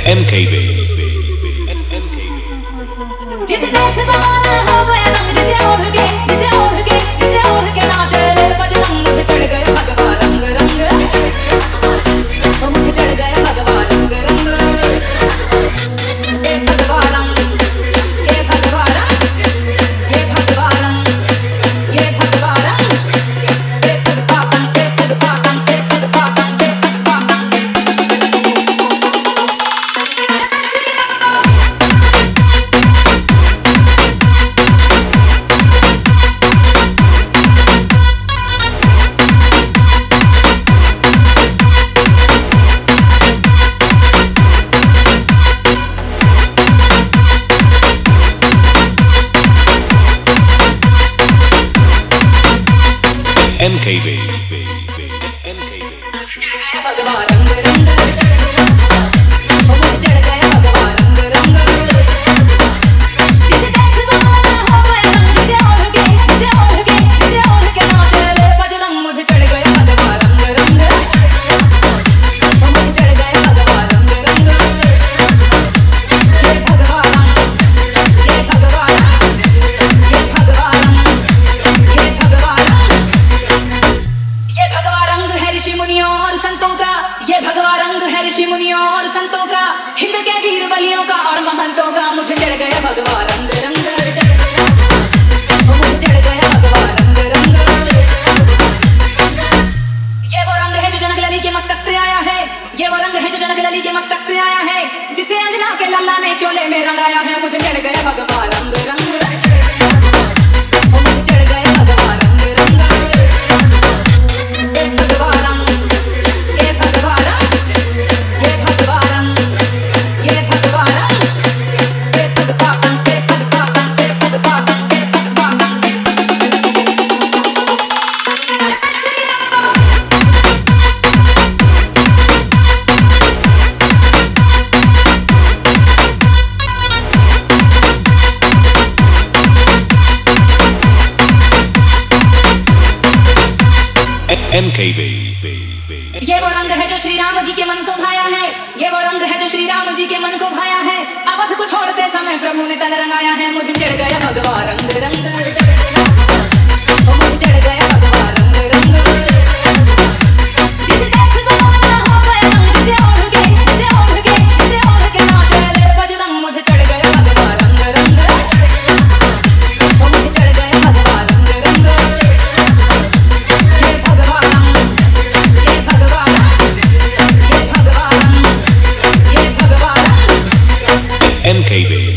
MKB जिसे देख ज़माना हो गया रंग जिसे ओढ़ के नाचे रे बजरंग मुझे चढ़ गए भगवा रंग रंग ओ मुझे चढ़ गए भगवा रंग रंग ये भगवा रंग ये भगवा रंग ये भगवा रंग ये भगवा रंग ये भगवा रंग ये भगवा रंग ये भगवा रंग ये भगवा रंग MKB भगवा रंग रंग ओ मुझे चढ़ गया भगवा रंग रंग जिसे देख ज़माना हो गया रंग जिसे ओढ़ के नाचे रे बजरंग मुझे चढ़ गया भगवा रंग रंग ओ मुझे चढ़ गया भगवा रंग रंग ये भगवा रंग ये भगवा रंग ये भगवा रंग ये भगवा रंग ये भगवा रंग है ऋषि मुनियों और संतों का ये भगवा रंग है ऋषि मुनियों और संतों का हिंद के वीर बलियों का और महंतों का मुझे चढ़ गया भगवा रंग रंग मुझे चढ़ गया भगवा रंग रंग ये वो रंग है जो जनक लली के मस्तक से आया है ये वो रंग है जो जनक लली के मस्तक से आया है जिसे अंजना के लल्ला ने चोले में रंगाया है मुझे चढ़ गया भगवा रंग रंग मुझे चढ़ गया भगवा रंग रंग ये भगवा रंग ये भगवा रंग ये भगवा रंग ये भगवा रंग ये भगवा रंग ये भगवा रंग ये भगवा रंग ये भगवा रंग MKB ये वो रंग है जो श्री राम जी के मन को भाया है ये वो रंग है जो श्री राम जी के मन को भाया है अवध को छोड़ते समय प्रभु ने तन रंगाया है मुझे चढ़ गया भगवा रंग रंग ओ मुझे चढ़ गया भगवा रंग रंग जिसे देख ज़माना हो गया रंग जिसे ओढ़ के नाचे रे बजरंग मुझे चढ़ गया भगवा रंग रंग ओ मुझे चढ़ गया भगवा रंग रंग ये भगवा रंग ये भगवा रंग ये भगवा रंग ये भगवा रंग MKB